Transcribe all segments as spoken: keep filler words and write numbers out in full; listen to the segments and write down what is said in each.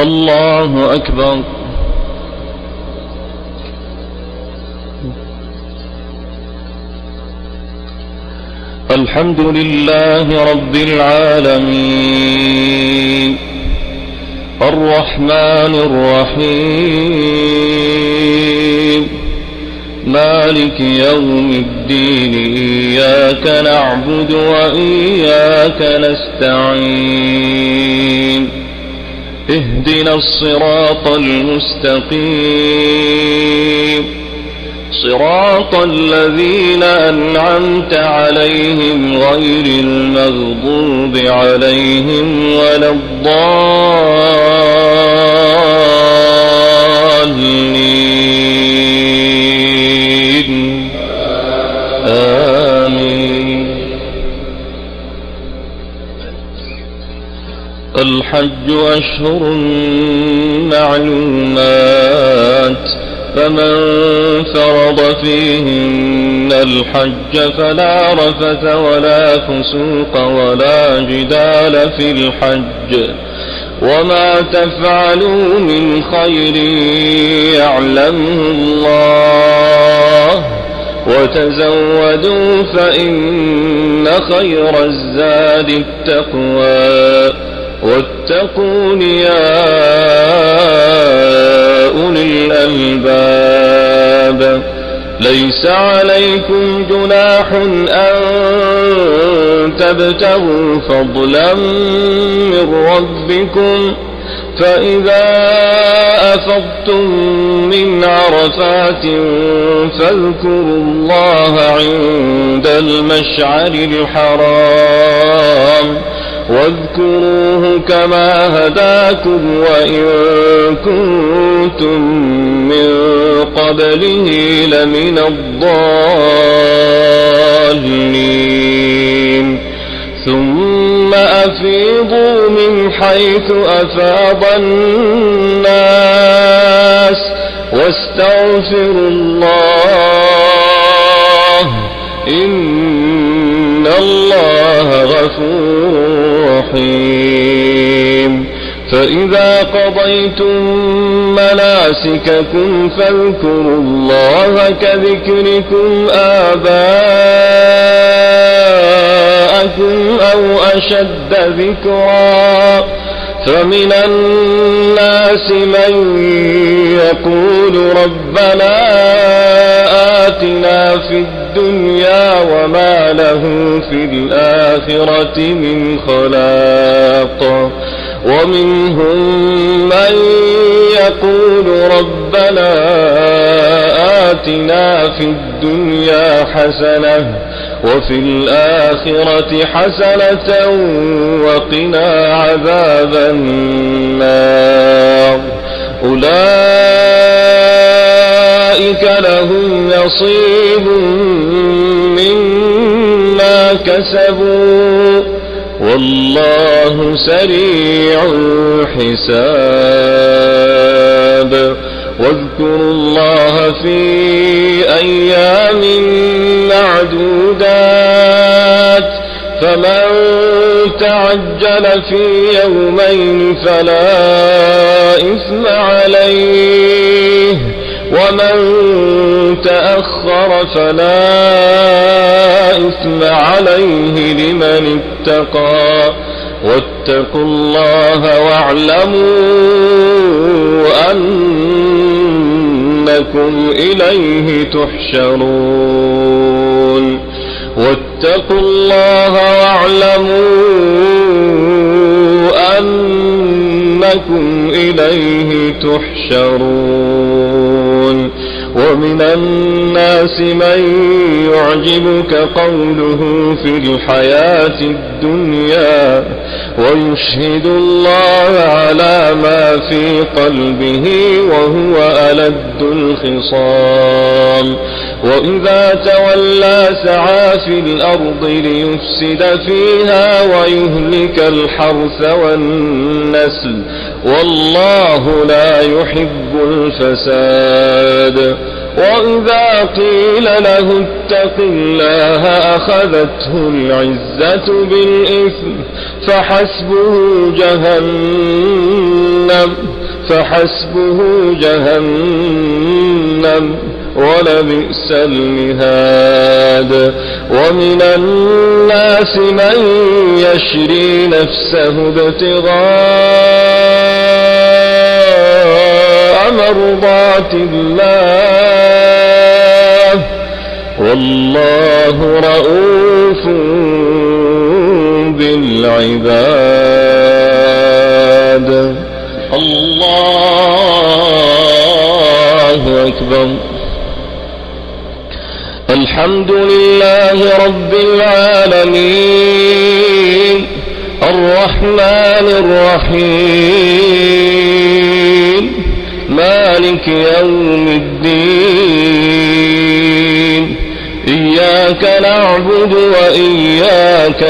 الله أكبر. الحمد لله رب العالمين الرحمن الرحيم مالك يوم الدين إياك نعبد وإياك نستعين اهدنا الصراط المستقيم صراط الذين أنعمت عليهم غير المغضوب عليهم ولا الضالين آمين. الحج أشهر معلومات فمن فرض فيهن الحج فلا رفث ولا فسوق ولا جدال في الحج وما تفعلوا من خير يعلمه الله وتزودوا فإن خير الزاد التقوى واتقون يا أولي الألباب. ليس عليكم جناح أن تبتغوا فضلا من ربكم فإذا أفضتم من عرفات فاذكروا الله عند المشعر الحرام واذكروه كما هداكم وإن كنتم من قبله لمن الضالين. ثم أفيضوا من حيث أفاض الناس واستغفروا الله إن الله غفور رحيم. فإذا قضيتم مناسككم فاذكروا الله كذكركم آباءكم أو أشد ذكرا فمن الناس من يقول ربنا آتنا في الدنيا وما له في الآخرة من خلاق ومنهم من يقول ربنا آتنا في الدنيا حسنة وفي الآخرة حسنة وقنا عذاب النار. أولئك لهم نصيب مما كسبوا والله سريع الحساب. واذكروا الله في أيام معدودات فمن تعجل في يومين فلا إثم عليه ومن تأخر فلا إثم عليه لمن اتقى واتقوا الله واعلموا أنكم إليه تحشرون. واتقوا الله واعلموا أنكم إليه تحشرون. ومن الناس من يعجبك قوله في الحياة الدنيا ويشهد الله على ما في قلبه وهو ألد الخصام. وإذا تولى سعى في الأرض ليفسد فيها ويهلك الحرث والنسل والله لا يحب الفساد. وإذا قيل له اتق الله أخذته العزة بالإثم فحسبه جهنم فحسبه جهنم ولبئس المهاد. ومن الناس من يشري نفسه ابتغاء مرضات الله والله رؤوف بالعباد. الله أكبر. الحمد لله رب العالمين الرحمن الرحيم مالك يوم الدين إياك نعبد وإياك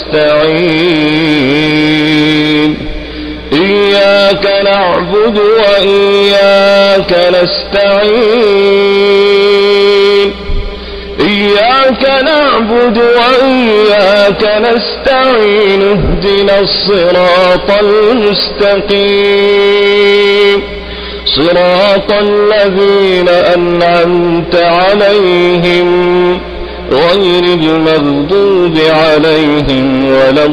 نستعين إياك نعبد وإياك نستعين إياك نعبد وإياك نستعين اهدنا الصراط المستقيم صراط الذين أنعمت عليهم غير المغضوب عليهم ولا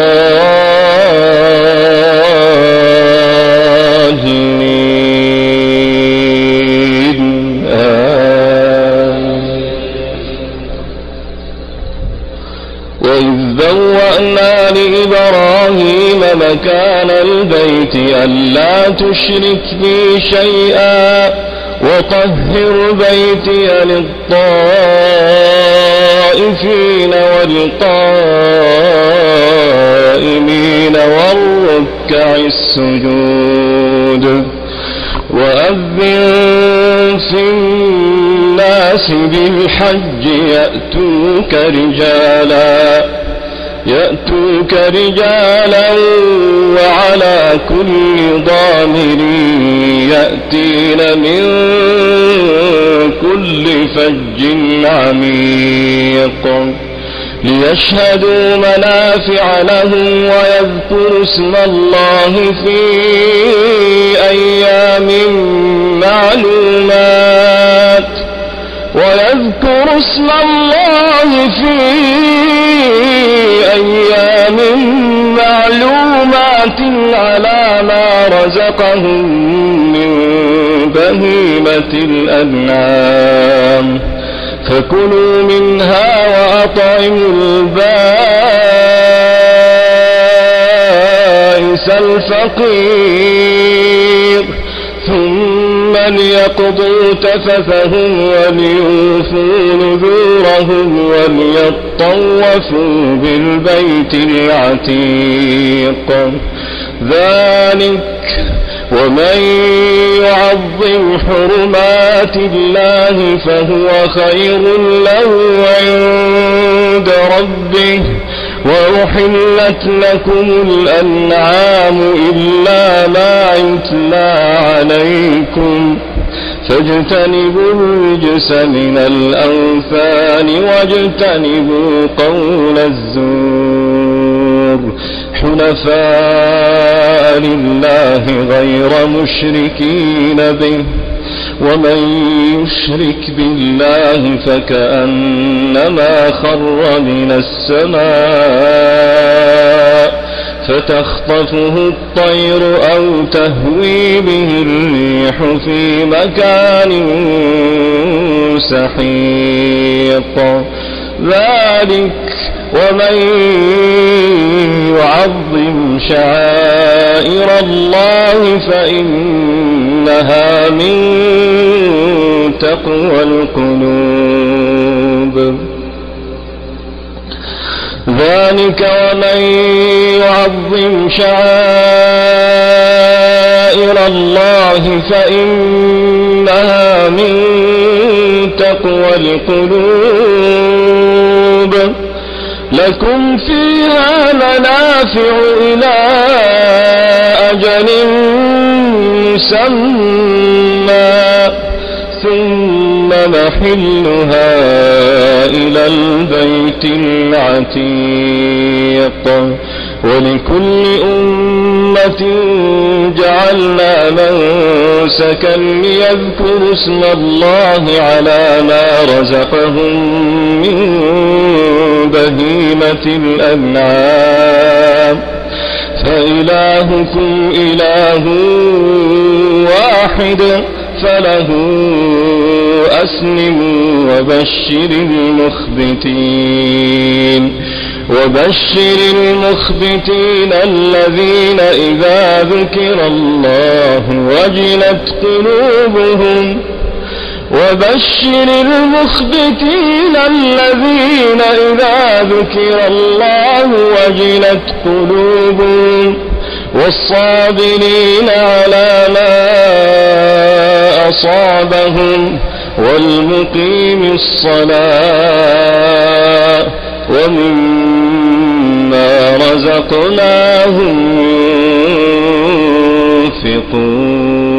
الضالين. وإذ بوأنا لإبراهيم مكان البيت ألا تشرك بي شيئا وطهر بيتي للطائفين والقائمين والركع السجود. وأذن في الناس بالحج يأتوك رجالا يأتوك رجالا وعلى كل ضامر يأتين من كل فج عميق ليشهدوا منافع لهم ويذكروا اسم الله في أيام معلومات ويذكروا اسم الله في أيام معلومات على ما رزقهم من بهيمة الأنعام فكلوا منها وأطعموا البائس الفقير ثم ليقضوا تفثهم وليوفوا نذورهم وليطوفوا بالبيت العتيق. ذلك ومن يعظم حرمات الله فهو خير له عند ربه. وأحلت لكم الأنعام إلا ما يتلى عليكم فاجتنبوا الرجس من الأوثان واجتنبوا قول الزور حنفاء لله غير مشركين به ومن يشرك بالله فكأنما خر من السماء فتخطفه الطير أو تهوي به الريح في مكان سحيق. ذلك ومن يعظم شعائر الله فإنها من تقوى القلوب. ذلك ومن يعظم شعائر الله فإنها من تقوى القلوب. لكم فيها منافع إلى أجل مسمى ثم محلها إلى البيت العتيق. ولكل أمة جعلنا منسكا ليذكروا اسم الله على ما رزقهم من بهيمة الأنعام فإلهكم إله واحد فله أسلموا وبشر المخبتين وبشر المخبتين الذين إذا ذكر الله وجلت قلوبهم وبشر المخبتين الذين إذا ذكر الله وجلت قلوبهم والصابرين على ما أصابهم والمقيم الصلاة ومما رزقناهم ينفقون